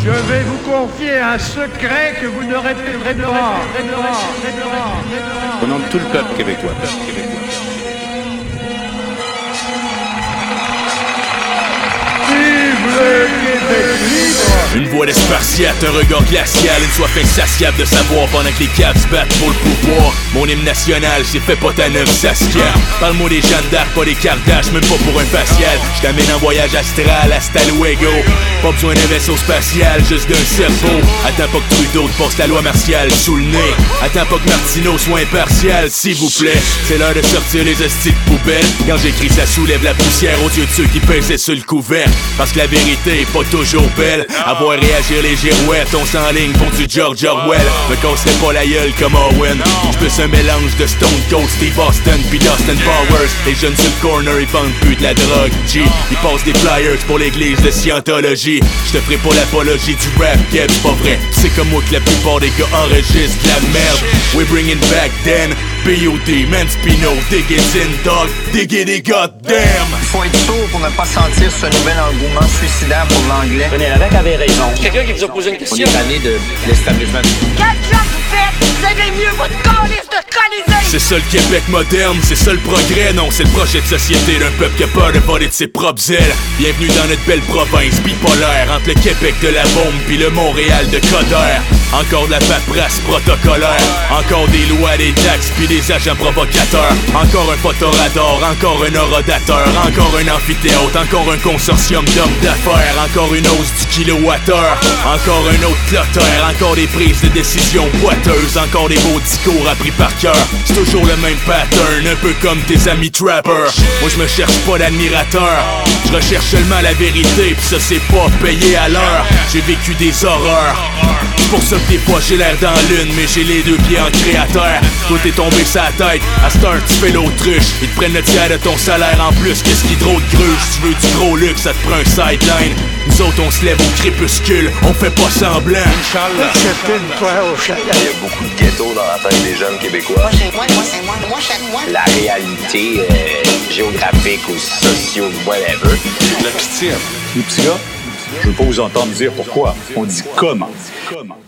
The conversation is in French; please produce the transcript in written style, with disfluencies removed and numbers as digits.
Je vais vous confier un secret que vous ne répéterez pas. Au nom de tout le peuple québécois. Vive le Québec libre! Une voix d'espartiate, un regard glacial, une soif insatiable de savoir pendant que les caps se battent pour le pouvoir. Mon hymne national, c'est fait pas ta neuve Saskia. Parle-moi des Jeanne d'Arc, pas des Kardashians, même pas pour un facial. Je t'amène en voyage astral, hasta luego. Pas besoin d'un vaisseau spatial, juste d'un cerveau. Attends pas que Trudeau te passe la loi martiale sous le nez. Attends pas que Martineau soit impartial, s'il vous plaît. C'est l'heure de sortir les hosties de poubelle. Quand j'écris, ça soulève la poussière aux yeux de ceux qui pesaient sur le couvercle. Parce que la vérité est pas toujours belle. À voir réagir les girouettes, on s'enligne pour du George Orwell. Me casserait pas la gueule comme Owen. J'plus un mélange de Stone Cold, Steve Austin pis Dustin Powers. Les jeunes sur le corner, ils vendent plus de la drogue. G, ils passent des flyers pour l'église de Scientologie. J'te ferai pas l'apologie du rap, Keb, c'est pas vrai. C'est comme moi que la plupart des gars enregistrent de la merde. We're bringing back then. B.O.D. Manspino, Diggins in dog, diggity goddamn. Il faut être sourd pour ne pas sentir ce nouvel engouement suicidaire pour l'anglais. René Lévesque avait raison. Quelqu'un qui vous a posé une question. On est tanné de l'establishment. Quel job vous faites? Vous avez mieux votre calice de colisée! C'est ça le Québec moderne, c'est ça le progrès. Non, c'est le projet de société d'un peuple qui a peur de voler de ses propres ailes. Bienvenue dans notre belle province bipolaire, entre le Québec de la bombe puis le Montréal de Coderre. Encore de la paperasse protocolaire, encore des lois, des taxes puis des agents provocateurs. Encore un photoradar, encore un orodateur, encore un amphithéâtre, encore un consortium d'hommes d'affaires, encore une hausse du kilowattheure, encore un autre cloteur, encore des prises de décision boiteuses, encore des beaux discours appris par cœur. C'est toujours le même pattern, un peu comme tes amis trappers. Moi je me cherche pas d'admirateur, je recherche seulement la vérité, pis ça c'est pas payé à l'heure. J'ai vécu des horreurs, c'est pour ça que des fois j'ai l'air dans l'une, mais j'ai les deux pieds en créateur. Toi t'es tombé sa tête, à cette heure tu fais l'autruche. Ils te prennent le tiers de ton salaire en plus, qu'est-ce qui trop de gruge. Si tu veux du gros luxe, ça te prend un sideline. Nous autres on se lève au crépuscule, on fait pas semblant. Inch'Allah. C'est une fois au chalet. Il y a beaucoup de ghettos dans la tête des jeunes Québécois. Moi, c'est moi. La réalité géographique ou socio, whatever. La pitié. Les petits gars, je veux pas vous entendre dire pourquoi. On dit comment.